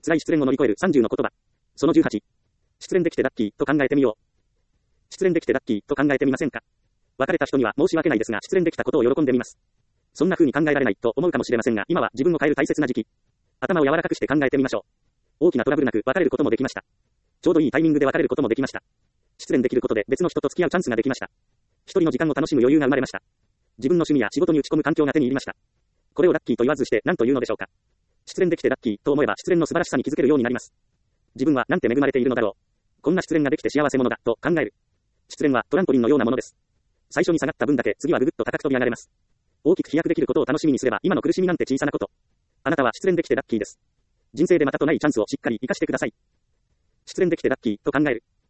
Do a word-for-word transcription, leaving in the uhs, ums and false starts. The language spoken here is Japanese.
辛い失恋を乗り越えるさんじゅうの言葉。そのじゅうはち。失恋できてラッキーと考えてみよう。失恋できてラッキーと考えてみませんか？別れた人には申し訳ないですが、失恋できたことを喜んでみます。そんな風に考えられないと思うかもしれませんが、今は自分を変える大切な時期。頭を柔らかくして考えてみましょう。大きなトラブルなく別れることもできました。ちょうどいいタイミングで別れることもできました。失恋できることで別の人と付き合うチャンスができました。一人の時間を楽しむ余裕が生まれました。自分の趣味や仕事に打ち込む環境が手に入りました。これをラッキーと言わずして何と言うのでしょうか。失恋できてラッキーと思えば失恋の素晴らしさに気づけるようになります。自分はなんて恵まれているのだろう。こんな失恋ができて幸せ者だと考える。失恋はトランポリンのようなものです。最初に下がった分だけ次はぐぐっと高く飛び上がれます。大きく飛躍できることを楽しみにすれば今の苦しみなんて小さなこと。あなたは失恋できてラッキーです。人生でまたとないチャンスをしっかり生かしてください。失恋できてラッキーと考える。